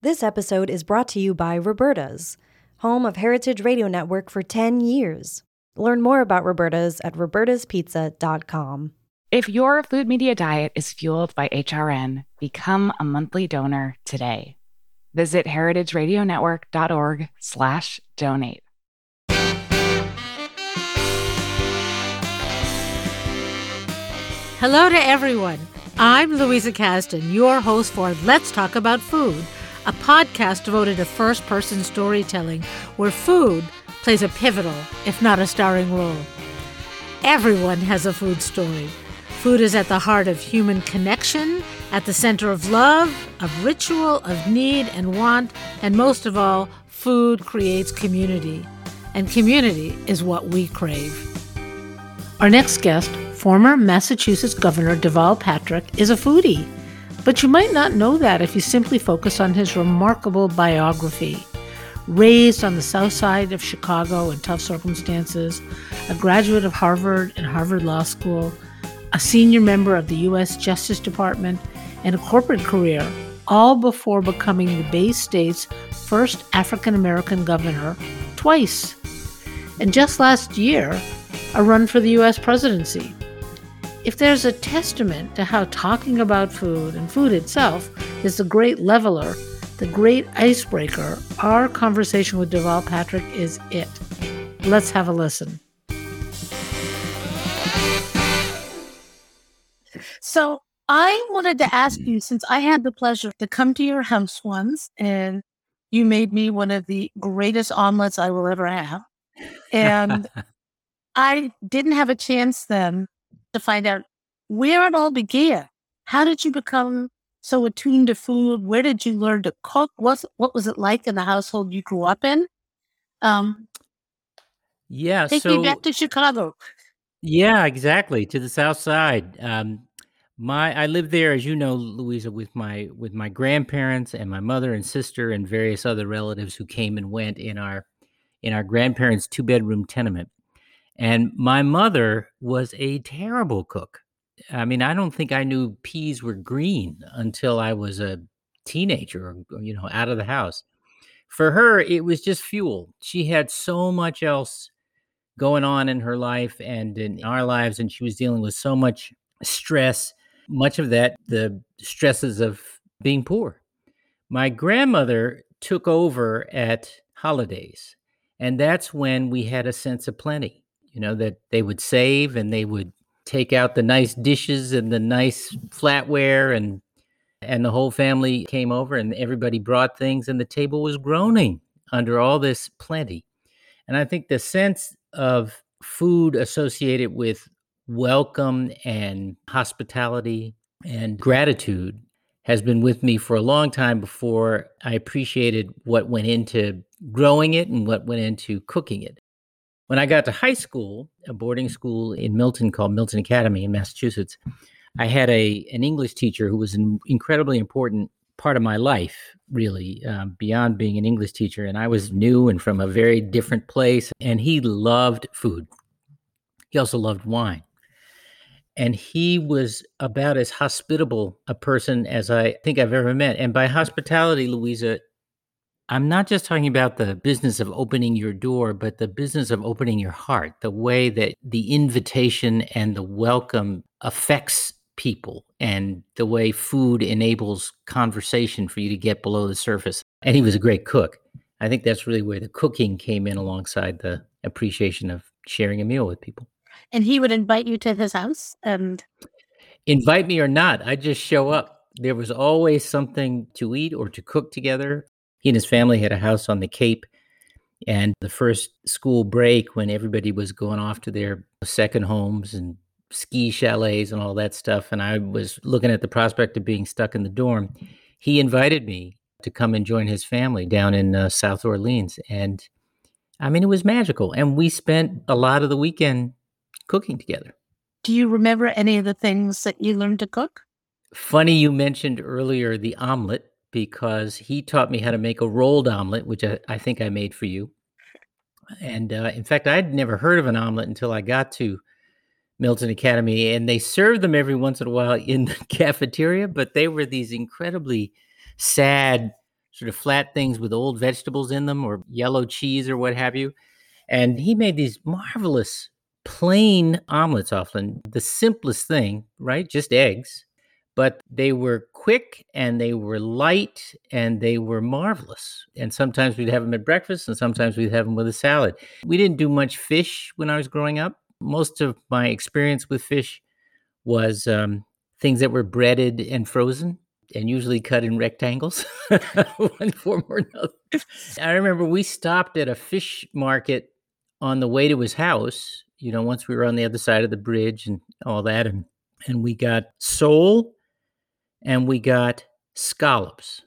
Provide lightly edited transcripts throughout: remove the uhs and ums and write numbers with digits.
This episode is brought to you by Roberta's, home of Heritage Radio Network for 10 years. Learn more about Roberta's at robertaspizza.com. If your food media diet is fueled by HRN, become a monthly donor today. Visit heritageradionetwork.org/donate. Hello to everyone. I'm Louisa Kasdan, your host for Let's Talk About Food, a podcast devoted to first-person storytelling where food plays a pivotal, if not a starring role. Everyone has a food story. Food is at the heart of human connection, at the center of love, of ritual, of need and want, and most of all, food creates community. And community is what we crave. Our next guest, former Massachusetts Governor Deval Patrick, is a foodie. But you might not know that if you simply focus on his remarkable biography. Raised on the south side of Chicago in tough circumstances, a graduate of Harvard and Harvard Law School, a senior member of the U.S. Justice Department, and a corporate career, all before becoming the Bay State's first African-American governor twice. And just last year, a run for the U.S. presidency. If there's a testament to how talking about food and food itself is the great leveler, the great icebreaker, our conversation with Deval Patrick is it. Let's have a listen. So I wanted to ask you, since I had the pleasure to come to your house once, and you made me one of the greatest omelets I will ever have. And I didn't have a chance then to find out where it all began. How did you become so attuned to food? Where did you learn to cook? What was it like in the household you grew up in? Take me back to Chicago. Yeah, exactly. To the South Side. I lived there, as you know, Louisa, with my grandparents and my mother and sister and various other relatives who came and went in our grandparents' 2-bedroom tenement. And my mother was a terrible cook. I mean, I don't think I knew peas were green until I was a teenager, or, out of the house. For her, it was just fuel. She had so much else going on in her life and in our lives, and she was dealing with so much stress, much of that, the stresses of being poor. My grandmother took over at holidays, and that's when we had a sense of plenty. That they would save and they would take out the nice dishes and the nice flatware, and the whole family came over and everybody brought things and the table was groaning under all this plenty. And I think the sense of food associated with welcome and hospitality and gratitude has been with me for a long time before I appreciated what went into growing it and what went into cooking it. When I got to high school, a boarding school in Milton called Milton Academy in Massachusetts, I had an English teacher who was an incredibly important part of my life, really, beyond being an English teacher. And I was new and from a very different place, and he loved food. He also loved wine. And he was about as hospitable a person as I think I've ever met. And by hospitality, Louisa, I'm not just talking about the business of opening your door, but the business of opening your heart, the way that the invitation and the welcome affects people and the way food enables conversation for you to get below the surface. And he was a great cook. I think that's really where the cooking came in alongside the appreciation of sharing a meal with people. And he would invite you to his house? And invite me or not, I'd just show up. There was always something to eat or to cook together. He and his family had a house on the Cape, and the first school break when everybody was going off to their second homes and ski chalets and all that stuff, and I was looking at the prospect of being stuck in the dorm, he invited me to come and join his family down in South Orleans. And I mean, it was magical. And we spent a lot of the weekend cooking together. Do you remember any of the things that you learned to cook? Funny you mentioned earlier the omelet, because he taught me how to make a rolled omelet, which I think I made for you. And in fact, I'd never heard of an omelet until I got to Milton Academy, and they served them every once in a while in the cafeteria, but they were these incredibly sad sort of flat things with old vegetables in them or yellow cheese or what have you. And he made these marvelous plain omelets, often the simplest thing, right? Just eggs. But they were quick and they were light and they were marvelous. And sometimes we'd have them at breakfast and sometimes we'd have them with a salad. We didn't do much fish when I was growing up. Most of my experience with fish was things that were breaded and frozen and usually cut in rectangles, one form or another. I remember we stopped at a fish market on the way to his house, once we were on the other side of the bridge and all that. And we got sole and we got scallops.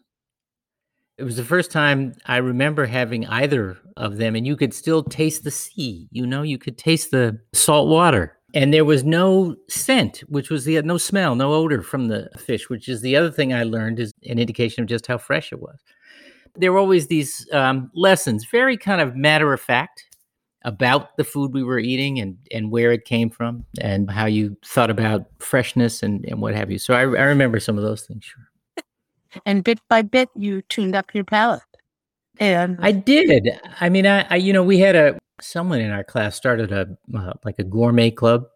It was the first time I remember having either of them, and you could still taste the sea. You could taste the salt water. And there was no scent, which was no smell, no odor from the fish, which is the other thing I learned is an indication of just how fresh it was. There were always these lessons, very kind of matter of fact, about the food we were eating and where it came from and how you thought about freshness and what have you. So I remember some of those things, sure. And bit by bit, you tuned up your palate. And I did. I mean, we had someone in our class started like a gourmet club,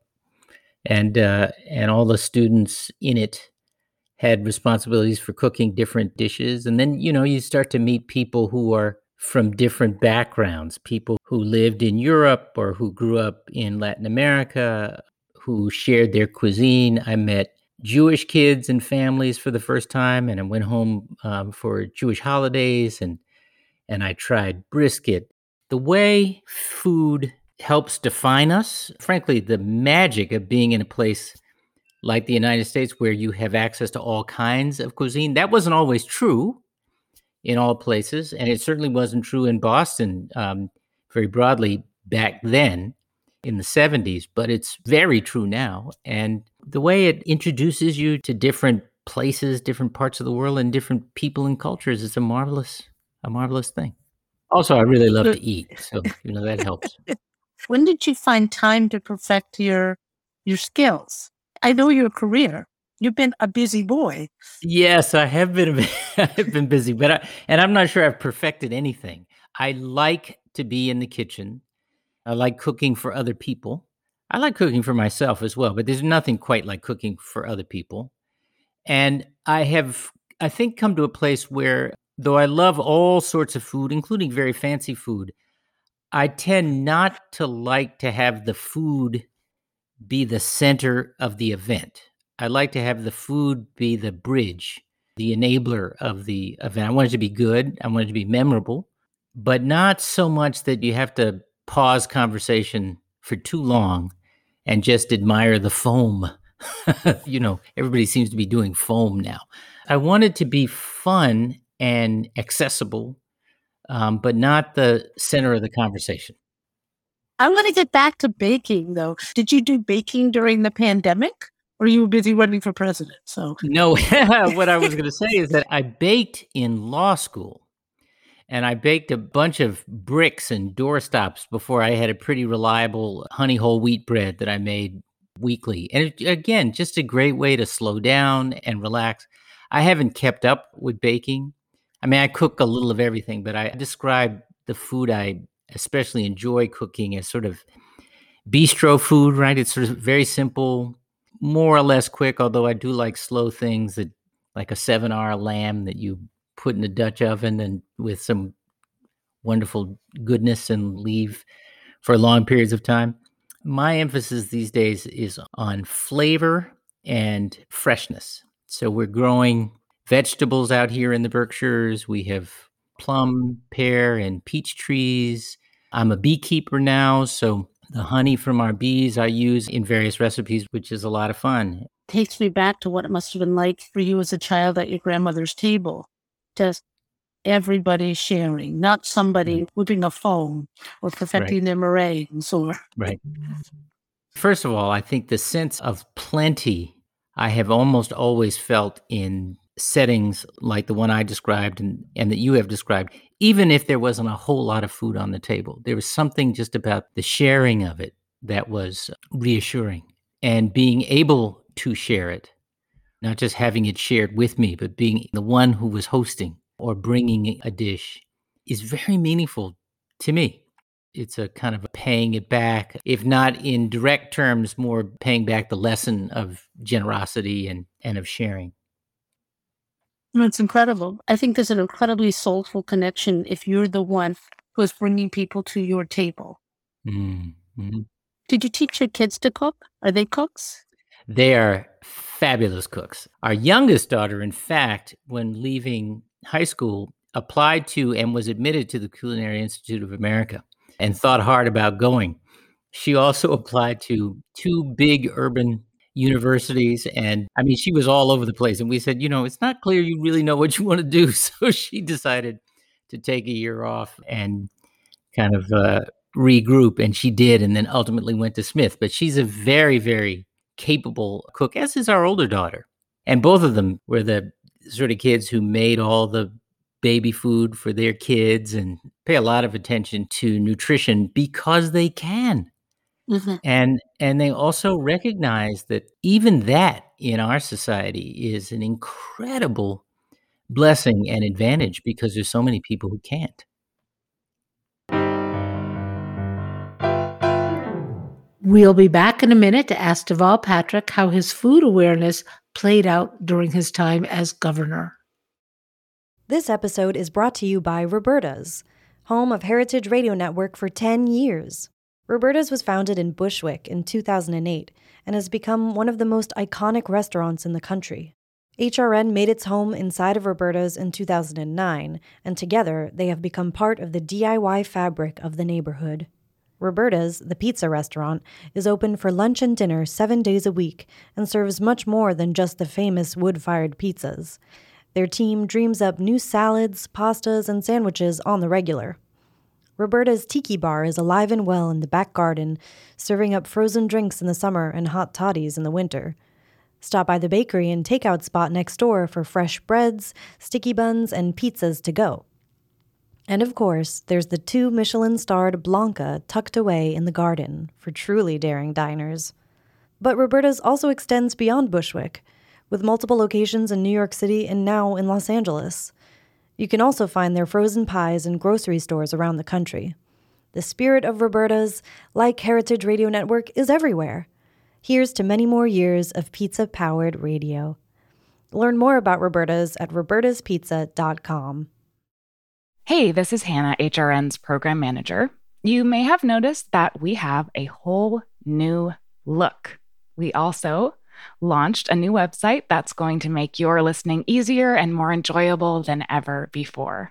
and all the students in it had responsibilities for cooking different dishes. And then, you start to meet people who are from different backgrounds, people who lived in Europe or who grew up in Latin America, who shared their cuisine. I met Jewish kids and families for the first time, and I went home for Jewish holidays, and I tried brisket. The way food helps define us, frankly, the magic of being in a place like the United States where you have access to all kinds of cuisine, that wasn't always true in all places, and it certainly wasn't true in Boston very broadly back then in the 70s, but it's very true now. And the way it introduces you to different places, different parts of the world, and different people and cultures is a marvelous thing. Also, I really love to eat, so that helps. When did you find time to perfect your skills? I know your career. You've been a busy boy. Yes, I have been. I've been busy, but I'm not sure I've perfected anything. I like to be in the kitchen. I like cooking for other people. I like cooking for myself as well, but there's nothing quite like cooking for other people. And I have, I think, come to a place where, though I love all sorts of food, including very fancy food, I tend not to like to have the food be the center of the event. I like to have the food be the bridge, the enabler of the event. I want it to be good. I want it to be memorable, but not so much that you have to pause conversation for too long and just admire the foam. Everybody seems to be doing foam now. I want it to be fun and accessible, but not the center of the conversation. I want to get back to baking, though. Did you do baking during the pandemic, or you were busy running for president? So no, what I was going to say is that I baked in law school, and I baked a bunch of bricks and doorstops before I had a pretty reliable honey whole wheat bread that I made weekly. And again, just a great way to slow down and relax. I haven't kept up with baking. I mean, I cook a little of everything, but I describe the food I especially enjoy cooking as sort of bistro food, right? It's sort of very simple, more or less quick, although I do like slow things that like a 7-hour lamb that you put in a Dutch oven and with some wonderful goodness and leave for long periods of time. My emphasis these days is on flavor and freshness. So we're growing vegetables out here in the Berkshires. We have plum, pear, and peach trees. I'm a beekeeper now, so the honey from our bees I use in various recipes, which is a lot of fun. Takes me back to what it must have been like for you as a child at your grandmother's table. Just everybody sharing, not somebody whipping a foam or perfecting their meringues or... Right. First of all, I think the sense of plenty I have almost always felt in settings like the one I described and that you have described, even if there wasn't a whole lot of food on the table. There was something just about the sharing of it that was reassuring, and being able to share it, not just having it shared with me, but being the one who was hosting or bringing a dish is very meaningful to me. It's a kind of a paying it back, if not in direct terms, more paying back the lesson of generosity and of sharing. It's incredible. I think there's an incredibly soulful connection if you're the one who is bringing people to your table. Mm-hmm. Did you teach your kids to cook? Are they cooks? They are fabulous cooks. Our youngest daughter, in fact, when leaving high school, applied to and was admitted to the Culinary Institute of America and thought hard about going. She also applied to 2 big urban universities, and I mean, she was all over the place. And we said, it's not clear you really know what you want to do. So she decided to take a year off and kind of regroup, and she did, and then ultimately went to Smith. But she's a very, very capable cook, as is our older daughter. And both of them were the sort of kids who made all the baby food for their kids and pay a lot of attention to nutrition because they can. Mm-hmm. And they also recognize that even that in our society is an incredible blessing and advantage because there's so many people who can't. We'll be back in a minute to ask Deval Patrick how his food awareness played out during his time as governor. This episode is brought to you by Roberta's, home of Heritage Radio Network for 10 years. Roberta's was founded in Bushwick in 2008 and has become one of the most iconic restaurants in the country. HRN made its home inside of Roberta's in 2009, and together they have become part of the DIY fabric of the neighborhood. Roberta's, the pizza restaurant, is open for lunch and dinner 7 days a week and serves much more than just the famous wood-fired pizzas. Their team dreams up new salads, pastas, and sandwiches on the regular. Roberta's Tiki Bar is alive and well in the back garden, serving up frozen drinks in the summer and hot toddies in the winter. Stop by the bakery and takeout spot next door for fresh breads, sticky buns, and pizzas to go. And of course, there's the 2 Michelin-starred Blanca tucked away in the garden for truly daring diners. But Roberta's also extends beyond Bushwick, with multiple locations in New York City and now in Los Angeles. You can also find their frozen pies in grocery stores around the country. The spirit of Roberta's, like Heritage Radio Network, is everywhere. Here's to many more years of pizza-powered radio. Learn more about Roberta's at robertaspizza.com. Hey, this is Hannah, HRN's program manager. You may have noticed that we have a whole new look. We also launched a new website that's going to make your listening easier and more enjoyable than ever before.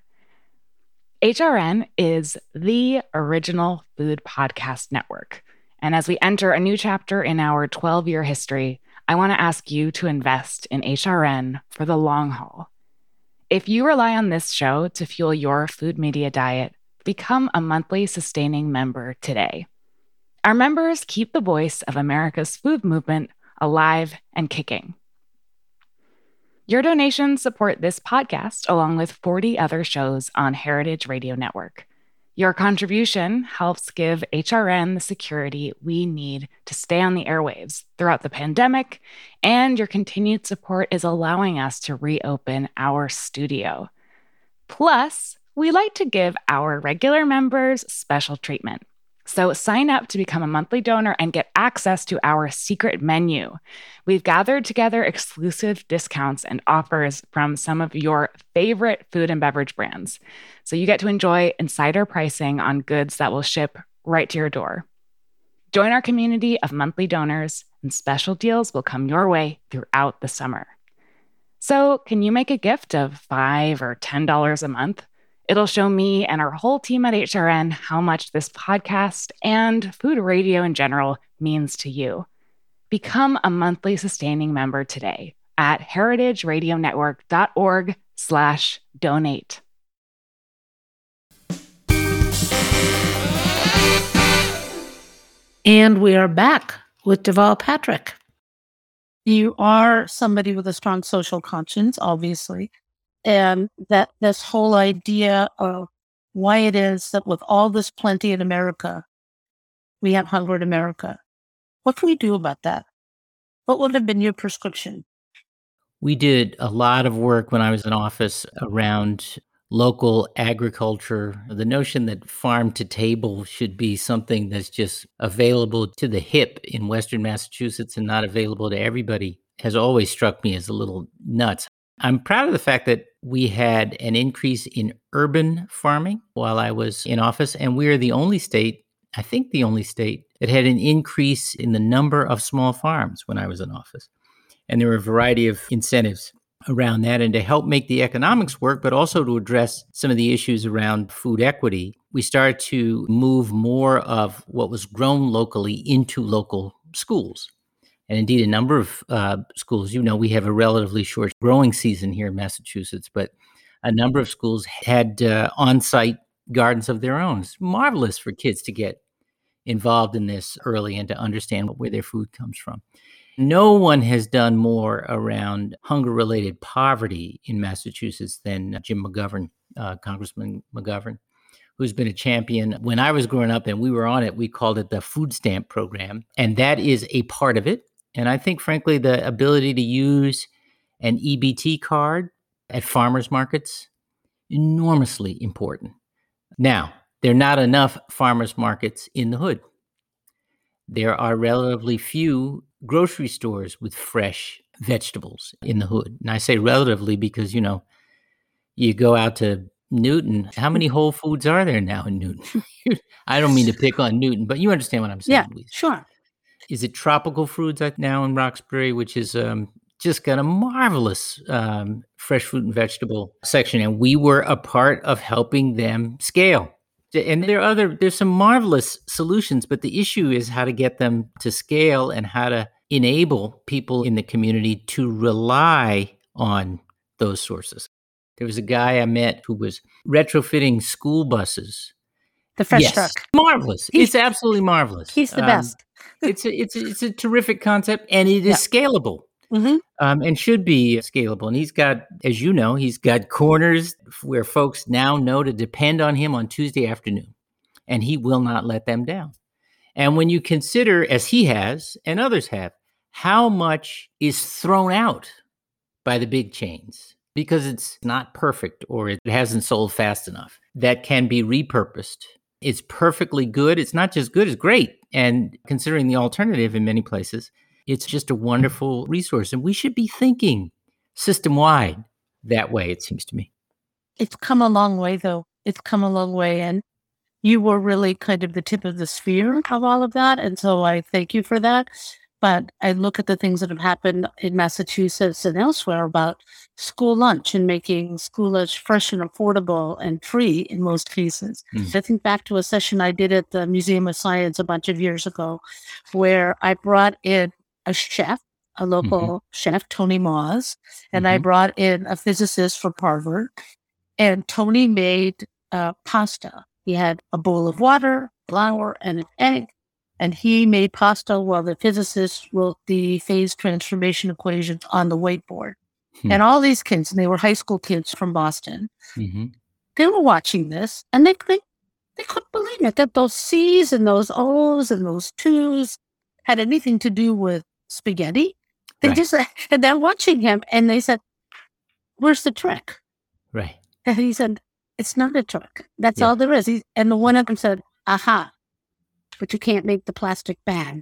HRN is the original food podcast network. And as we enter a new chapter in our 12-year history, I want to ask you to invest in HRN for the long haul. If you rely on this show to fuel your food media diet, become a monthly sustaining member today. Our members keep the voice of America's food movement alive and kicking. Your donations support this podcast along with 40 other shows on Heritage Radio Network. Your contribution helps give HRN the security we need to stay on the airwaves throughout the pandemic, and your continued support is allowing us to reopen our studio. Plus, we like to give our regular members special treatment. So sign up to become a monthly donor and get access to our secret menu. We've gathered together exclusive discounts and offers from some of your favorite food and beverage brands. So you get to enjoy insider pricing on goods that will ship right to your door. Join our community of monthly donors, and special deals will come your way throughout the summer. So can you make a gift of $5 or $10 a month? It'll show me and our whole team at HRN how much this podcast and food radio in general means to you. Become a monthly sustaining member today at heritageradionetwork.org/donate. And we are back with Deval Patrick. You are somebody with a strong social conscience, obviously. And that this whole idea of why it is that with all this plenty in America, we have hunger in America. What can we do about that? What would have been your prescription? We did a lot of work when I was in office around local agriculture. The notion that farm to table should be something that's just available to the hip in Western Massachusetts and not available to everybody has always struck me as a little nuts. I'm proud of the fact that we had an increase in urban farming while I was in office, and we are the only state, I think the only state, that had an increase in the number of small farms when I was in office. And there were a variety of incentives around that and to help make the economics work, but also to address some of the issues around food equity. We started to move more of what was grown locally into local schools. And indeed, a number of schools, we have a relatively short growing season here in Massachusetts, but a number of schools had on-site gardens of their own. It's marvelous for kids to get involved in this early and to understand where their food comes from. No one has done more around hunger-related poverty in Massachusetts than Jim McGovern, Congressman McGovern, who's been a champion. When I was growing up and we were on it, we called it the food stamp program, and that is a part of it. And I think, frankly, the ability to use an EBT card at farmers markets, enormously important. Now, there are not enough farmers markets in the hood. There are relatively few grocery stores with fresh vegetables in the hood. And I say relatively because, you go out to Newton. How many Whole Foods are there now in Newton? I don't mean to pick on Newton, but you understand what I'm saying, Yeah, Louise. sure. Is it Tropical Foods now in Roxbury, which is just got a marvelous fresh fruit and vegetable section. And we were a part of helping them scale. And there's some marvelous solutions, but the issue is how to get them to scale and how to enable people in the community to rely on those sources. There was a guy I met who was retrofitting school buses. The fresh truck. Marvelous. It's absolutely marvelous. He's the best. It's a terrific concept, and it is scalable. Mm-hmm. And should be scalable. And he's got, as you know, he's got corners where folks now know to depend on him on Tuesday afternoon, and he will not let them down. And when you consider, as he has and others have, how much is thrown out by the big chains because it's not perfect or it hasn't sold fast enough, that can be repurposed. It's perfectly good. It's not just good, it's great. And considering the alternative in many places, it's just a wonderful resource. And we should be thinking system-wide that way, it seems to me. It's come a long way, though. It's come a long way. And you were really kind of the tip of the spear of all of that. And so I thank you for that. But I look at the things that have happened in Massachusetts and elsewhere about school lunch and making school lunch fresh and affordable and free in most cases. I think back to a session I did at the Museum of Science a bunch of years ago where I brought in a chef, a local chef, Tony Moss, and I brought in a physicist from Harvard. And Tony made pasta. He had a bowl of water, flour, and an egg. And he made pasta while the physicist wrote the phase transformation equations on the whiteboard. And all these kids, and they were high school kids from Boston, they were watching this, and they couldn't believe it, that those C's and those O's and those 2's had anything to do with spaghetti. They just, and they're watching him, and they said, "Where's the trick?" Right. And he said, "It's not a trick. That's all there is." And the one of them said, "Aha, but you can't make the plastic bag."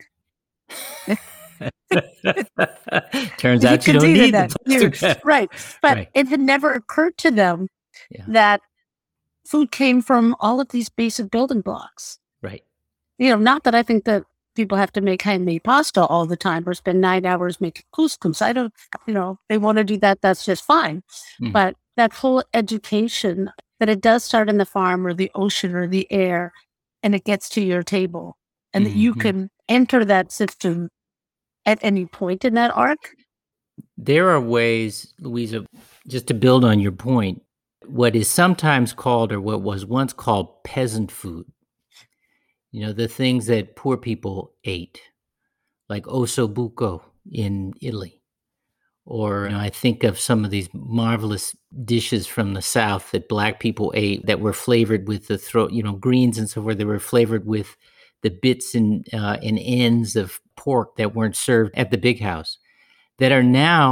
Turns out you don't need the plastic bag. Right. But it had never occurred to them that food came from all of these basic building blocks. Right. Not that I think that people have to make handmade pasta all the time or spend 9 hours making couscous. I don't, they want to do that. That's just fine. But that whole education that it does start in the farm or the ocean or the air, and it gets to your table, and that you can enter that system at any point in that arc. There are ways, Louisa, just to build on your point, what is sometimes called, or what was once called, peasant food. The things that poor people ate, like ossobuco in Italy. Or I think of some of these marvelous dishes from the South that Black people ate that were flavored with the greens and so forth. They were flavored with the bits and ends of pork that weren't served at the big house, that are now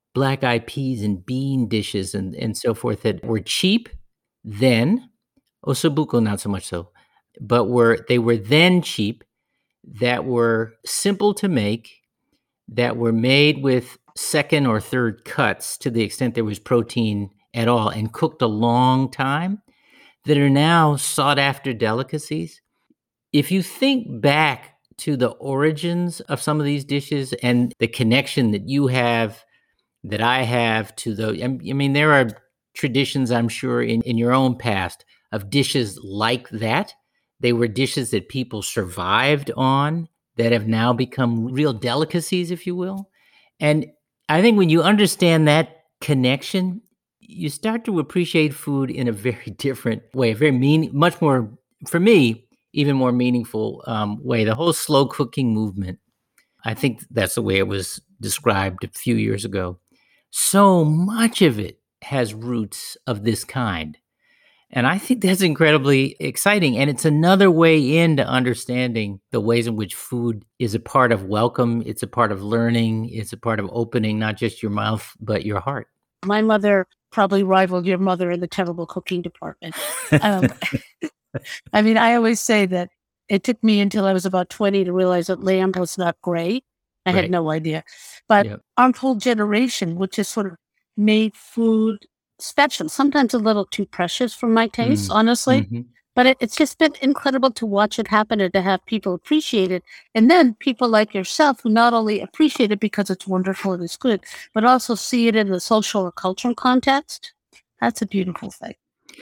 black-eyed peas and bean dishes and so forth that were cheap then. Ossobuco, not so much so, but they were then cheap, that were simple to make, that were made with second or third cuts to the extent there was protein at all, and cooked a long time, that are now sought-after delicacies. If you think back to the origins of some of these dishes and the connection that you have, that I have to those, I mean, there are traditions, I'm sure, in your own past of dishes like that. They were dishes that people survived on that have now become real delicacies, if you will. And I think when you understand that connection, you start to appreciate food in a very different way, much more, for me, even more meaningful way. The whole slow cooking movement, I think that's the way it was described a few years ago. So much of it has roots of this kind. And I think that's incredibly exciting. And it's another way into understanding the ways in which food is a part of welcome. It's a part of learning. It's a part of opening not just your mouth, but your heart. My mother probably rivaled your mother in the terrible cooking department. I mean, I always say that it took me until I was about 20 to realize that lamb was not gray. I had no idea. But our whole generation, which has sort of made food special, sometimes a little too precious for my taste, honestly. Mm-hmm. But it's just been incredible to watch it happen and to have people appreciate it. And then people like yourself who not only appreciate it because it's wonderful and it's good, but also see it in the social or cultural context. That's a beautiful thing.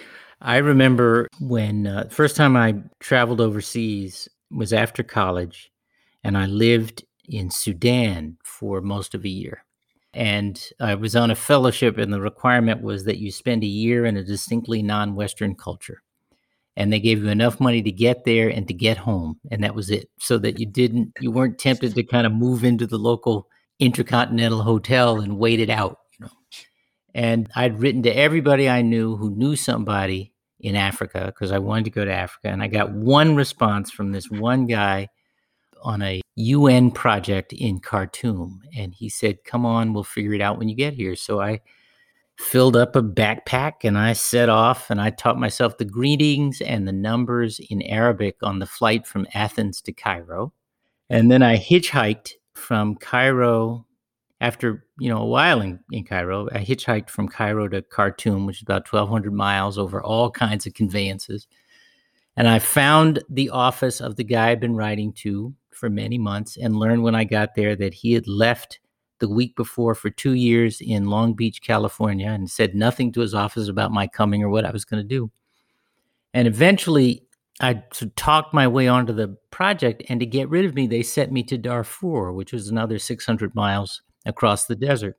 I remember when first time I traveled overseas was after college, and I lived in Sudan for most of a year. And I was on a fellowship, and the requirement was that you spend a year in a distinctly non-Western culture. And they gave you enough money to get there and to get home, and that was it. So that you weren't tempted to kind of move into the local intercontinental hotel and wait it out, you know. And I'd written to everybody I knew who knew somebody in Africa, because I wanted to go to Africa. And I got one response from this one guy on a UN project in Khartoum. And he said, "Come on, we'll figure it out when you get here." So I filled up a backpack and I set off, and I taught myself the greetings and the numbers in Arabic on the flight from Athens to Cairo. And then I hitchhiked from Cairo. After, a while in Cairo, I hitchhiked from Cairo to Khartoum, which is about 1,200 miles, over all kinds of conveyances. And I found the office of the guy I'd been writing to for many months, and learned when I got there that he had left the week before for 2 years in Long Beach, California, and said nothing to his office about my coming or what I was going to do. And eventually, I talked my way onto the project, and to get rid of me, they sent me to Darfur, which was another 600 miles across the desert.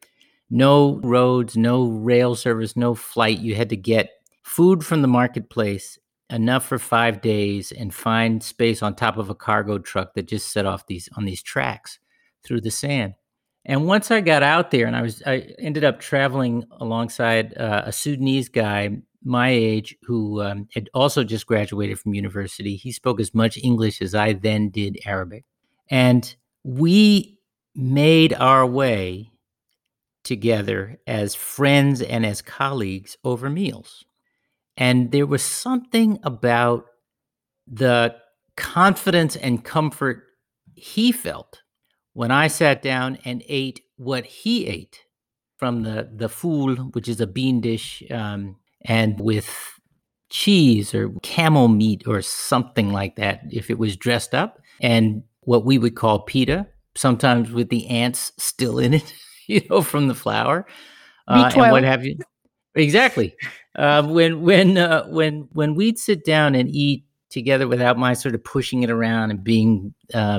No roads, no rail service, no flight. You had to get food from the marketplace, enough for 5 days, and find space on top of a cargo truck that just set off on these tracks through the sand. And once I got out there, and I ended up traveling alongside a Sudanese guy my age who had also just graduated from university. He spoke as much English as I then did Arabic. And we made our way together as friends and as colleagues over meals. And there was something about the confidence and comfort he felt when I sat down and ate what he ate from the fool, which is a bean dish, and with cheese or camel meat or something like that, if it was dressed up, and what we would call pita, sometimes with the ants still in it, from the flour, and what have you. Exactly. When we'd sit down and eat together without my sort of pushing it around and being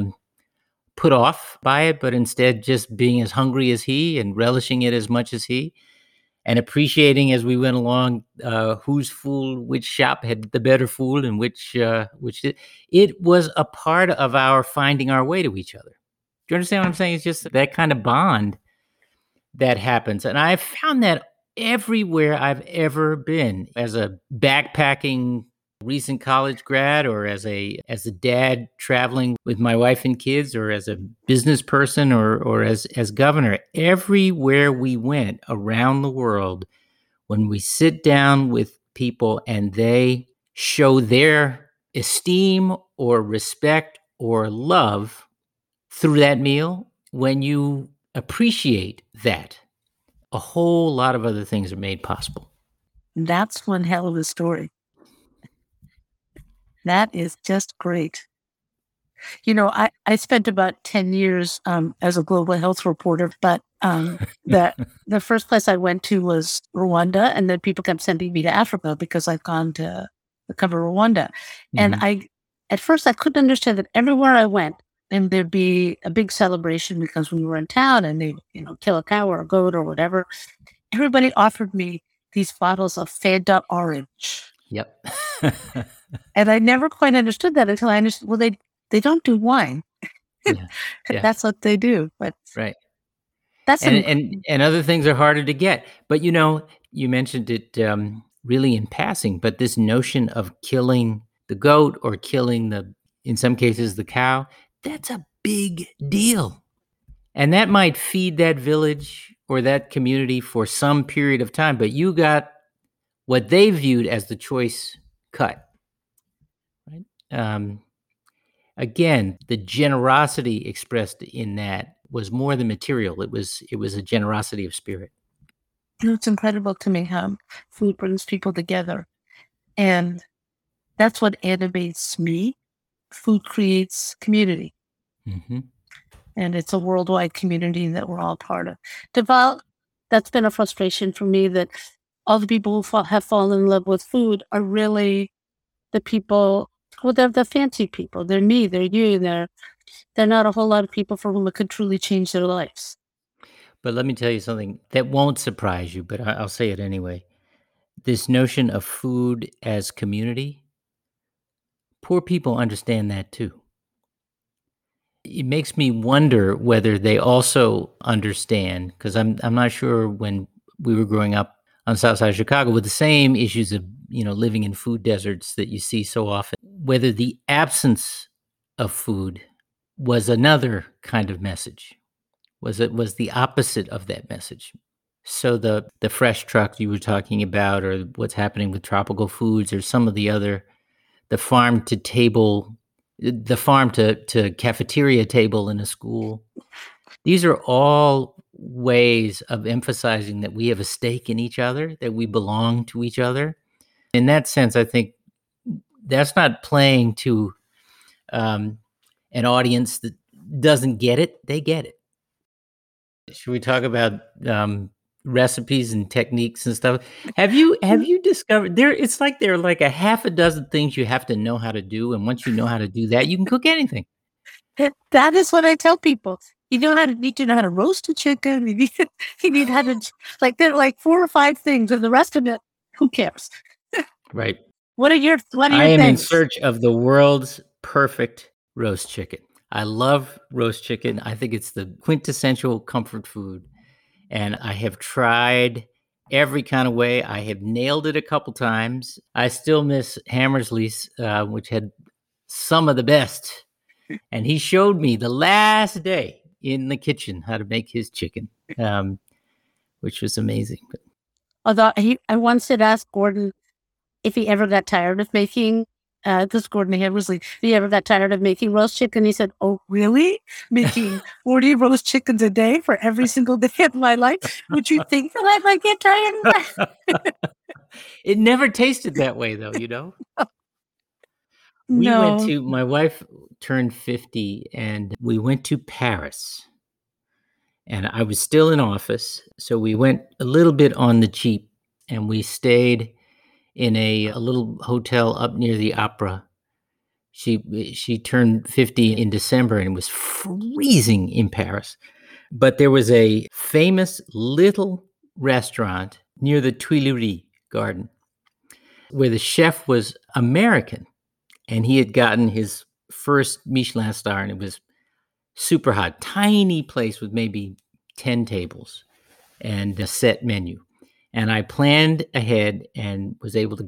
put off by it, but instead just being as hungry as he and relishing it as much as he, and appreciating as we went along whose fool, which shop had the better fool, and which it was a part of our finding our way to each other. Do you understand what I'm saying? It's just that kind of bond that happens. And I've found that everywhere I've ever been, as a backpacking recent college grad, or as a dad traveling with my wife and kids, or as a business person, or as governor, everywhere we went around the world, when we sit down with people and they show their esteem or respect or love through that meal, when you appreciate that, a whole lot of other things are made possible. That's one hell of a story. That is just great. I spent about 10 years as a global health reporter, but the first place I went to was Rwanda, and then people kept sending me to Africa because I'd gone to cover Rwanda. And at first I couldn't understand that everywhere I went, and there'd be a big celebration because we were in town and they, kill a cow or a goat or whatever. Everybody offered me these bottles of Fanta orange. Yep. And I never quite understood that until I understood, well, they don't do wine. Yeah. That's what they do. But right. That's and other things are harder to get. But you mentioned it really in passing. But this notion of killing the goat or killing in some cases the cow, that's a big deal. And that might feed that village or that community for some period of time. But you got what they viewed as the choice cut. Right. Again, the generosity expressed in that was more than material. It was a generosity of spirit. It's incredible to me how food brings people together. And that's what animates me. Food creates community. Mm-hmm. And it's a worldwide community that we're all part of. Deval, that's been a frustration for me, that all the people who have fallen in love with food are really the people. Well, they're the fancy people. They're me, they're you, they're not a whole lot of people for whom it could truly change their lives. But let me tell you something that won't surprise you, but I'll say it anyway. This notion of food as community, poor people understand that too. It makes me wonder whether they also understand, because I'm not sure when we were growing up on the south side of Chicago with the same issues of living in food deserts that you see so often, whether the absence of food was another kind of message. Was the opposite of that message? So the fresh truck you were talking about, or what's happening with tropical foods, or some of the other, the farm to cafeteria table in a school. These are all ways of emphasizing that we have a stake in each other, that we belong to each other. In that sense, I think that's not playing to an audience that doesn't get it. They get it. Should we talk about recipes and techniques and stuff? Have you discovered it's like there are like a half a dozen things you have to know how to do, and once you know how to do that, you can cook anything. That is what I tell people. You need to know how to roast a chicken. You need how to, there are like 4 or 5 things, and the rest of it, who cares? Right. What are your I am things? in search of the world's perfect roast chicken. I love roast chicken. I think it's the quintessential comfort food. And I have tried every kind of way. I have nailed it a couple times. I still miss Hammersley's, which had some of the best. And he showed me the last day in the kitchen how to make his chicken, which was amazing. Although I once did ask Gordon if he ever got tired of making, this Gordon Hammersley, if he ever got tired of making roast chicken. He said, "Oh, really? Making 40 roast chickens a day for every single day of my life? Would you think that I might get tired of that?" It never tasted that way, though, No. My wife turned 50, and we went to Paris. And I was still in office, so we went a little bit on the cheap, and we stayed in a little hotel up near the Opera. She turned 50 in December, and it was freezing in Paris. But there was a famous little restaurant near the Tuileries Garden where the chef was American, and he had gotten his first Michelin star, and it was super hot. Tiny place with maybe 10 tables and a set menu. And I planned ahead and was able to get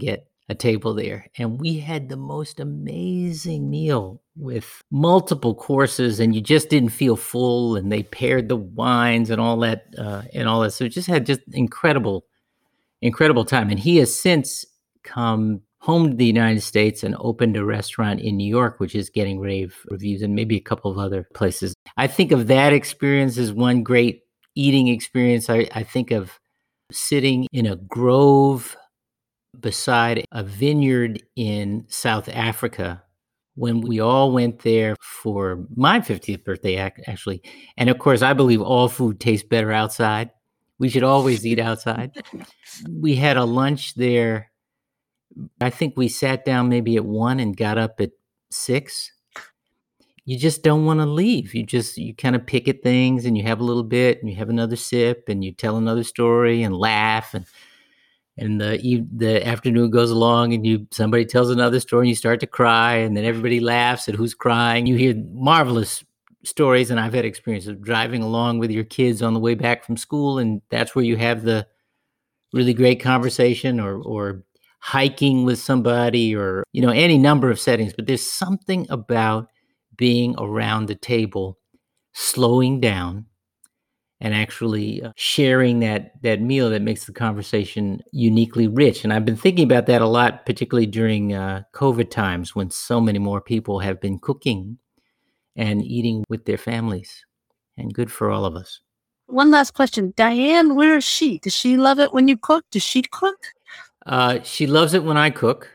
a table there, and we had the most amazing meal with multiple courses, and you just didn't feel full, and they paired the wines and all that. So it just had just incredible time. And he has since come home to the United States and opened a restaurant in New York, which is getting rave reviews, and maybe a couple of other places. I think of that experience as one great eating experience. I think of sitting in a grove beside a vineyard in South Africa when we all went there for my 50th birthday, actually. And of course, I believe all food tastes better outside. We should always eat outside. We had a lunch there. I think we sat down maybe at 1 and got up at 6. You just don't want to leave. You kind of pick at things, and you have a little bit, and you have another sip, and you tell another story and laugh, and the afternoon goes along, and somebody tells another story, and you start to cry, and then everybody laughs at who's crying. You hear marvelous stories, and I've had experience of driving along with your kids on the way back from school, and that's where you have the really great conversation, or hiking with somebody, or any number of settings. But there's something about being around the table, slowing down, and actually sharing that meal that makes the conversation uniquely rich. And I've been thinking about that a lot, particularly during COVID times, when so many more people have been cooking and eating with their families. And good for all of us. One last question. Diane, where is she? Does she love it when you cook? Does she cook? She loves it when I cook.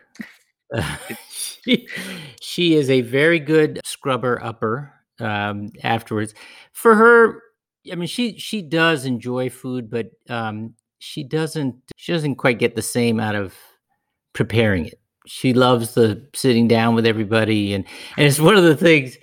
She is a very good scrubber-upper afterwards. For her, I mean, she does enjoy food, but she doesn't quite get the same out of preparing it. She loves the sitting down with everybody, and it's one of the things,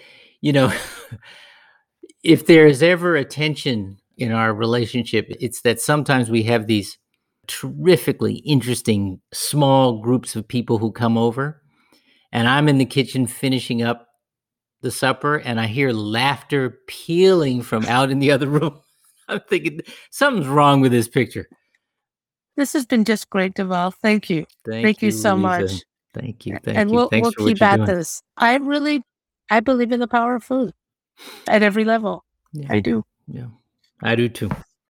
if there is ever a tension in our relationship, it's that sometimes we have these terrifically interesting small groups of people who come over, and I'm in the kitchen finishing up the supper, and I hear laughter pealing from out in the other room. I'm thinking something's wrong with this picture. This has been just great, Deval. Thank you. Thank you so Louisa. much. Thank you. And we'll keep at this. I believe in the power of food at every level. Yeah. I do. Yeah, I do too.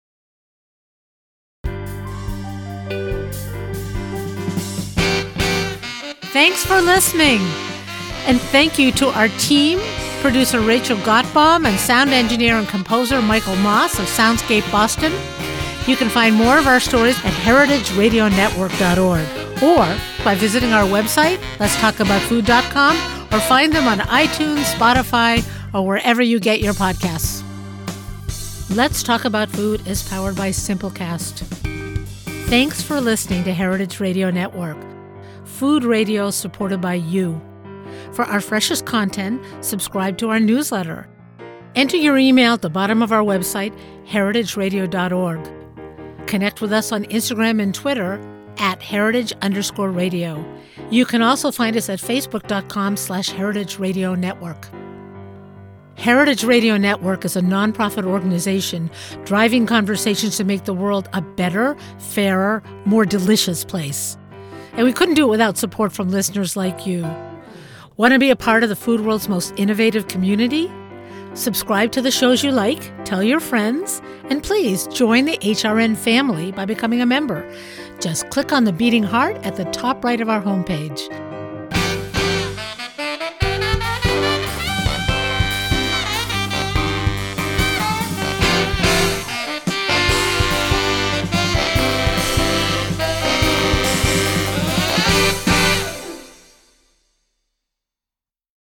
Thanks for listening. And thank you to our team, producer Rachel Gottbaum and sound engineer and composer Michael Moss of Soundscape Boston. You can find more of our stories at heritageradionetwork.org or by visiting our website, letstalkaboutfood.com, or find them on iTunes, Spotify, or wherever you get your podcasts. Let's Talk About Food is powered by Simplecast. Thanks for listening to Heritage Radio Network, food radio supported by you. For our freshest content, subscribe to our newsletter. Enter your email at the bottom of our website, heritageradio.org. Connect with us on Instagram and Twitter at @heritage_radio. You can also find us at facebook.com/Heritage Radio Network. Heritage Radio Network is a nonprofit organization driving conversations to make the world a better, fairer, more delicious place. And we couldn't do it without support from listeners like you. Want to be a part of the food world's most innovative community? Subscribe to the shows you like, tell your friends, and please join the HRN family by becoming a member. Just click on the beating heart at the top right of our homepage.